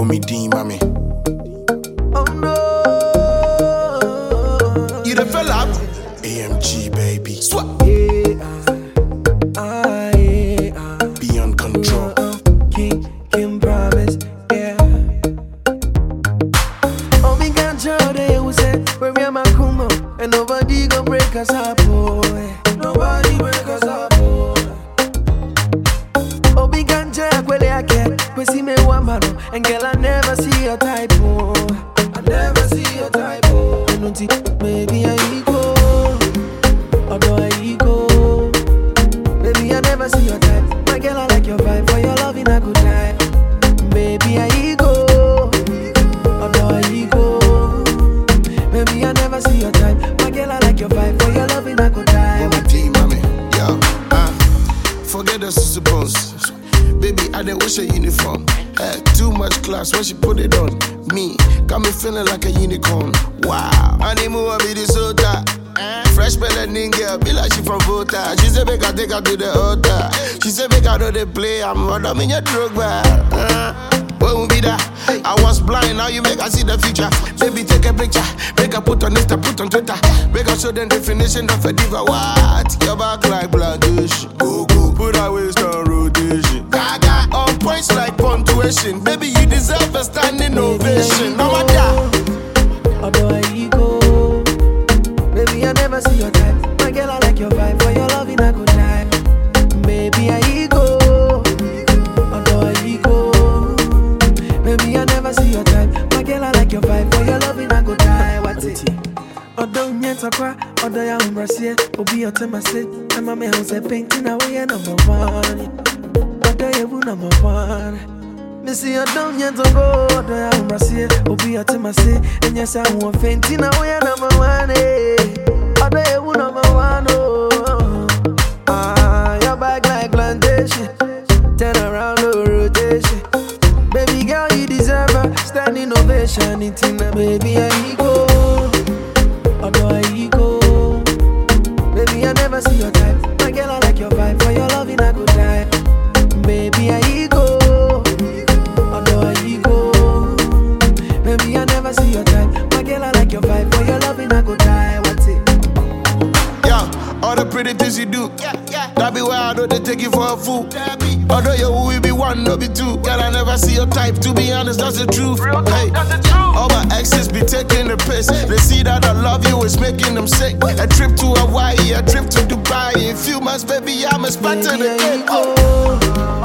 me D, mommy. Oh no. You the fella? AMG, baby. Swap. Beyond control. King promise, yeah. Oh, me can't show they who say, where we are my kumo, and nobody gon' break us up, boy. Nobody break us up, boy. Oh, me can't check where they get, we see me one man, and girl, I never see your type, oh. I never see your type, oh. I don't think, maybe I go, although I go. Baby, I never see your type. My girl, I like your vibe. For your love in a good time. Baby, I go. Although I go. Baby, I never see your type. My girl, I like your vibe. For your love in a good time. My team, mommy. Yo, forget the suppose. Baby, I didn't wish a uniform. Too much class when she put it on me. Got me feeling like a unicorn. Wow. Animal, I be the soda. Fresh melanin girl, be like she from Volta. She said, make I take her to the altar. She said, make I know they play. I'm in your drug bag. What will be that? I was blind, now you make I see the future. Baby, take a picture. Make I put on Insta, put on Twitter. Make I show them definition of a diva. What? Your back like blankish. Go, go. Put her waist on rotation. Gaga. On points like punctuation. Baby, you deserve a standing ovation. No matter. Although I go. Baby, I never see your type. My girl, I like your vibe. For your love in a good time. Baby, I go. Although I go. Baby, I never see your type. My girl, I like your vibe. For your love in a good time. What's it? Although you talk, although you embrace, Obi your time I say. I'm a man who's a painting away number one. Although you number one. Missy, I don't yet to go. Although you embrace, Obi your time I say. And yes, I want fainting away number one. Although you number one. Your back like plantation. Turn around, no rotation. Baby girl, you deserve a standing ovation. It's in the baby, I go. Although I go. Baby, I never see your type. My girl, I like your vibe. For your love in a good time. Baby, I go. Although I go. Baby, I never see your type. My girl, I like your vibe. For your love in a good time. What's it? All the pretty things you do, that be why I know they take you for a fool. Although you will be one, no be two. Girl, I never see your type, to be honest, that's the truth. Hey, all my exes be taking the piss. They see that I love you, it's making them sick. A trip to Hawaii, a trip to Dubai. In few months, baby, I'm a spot to the kid.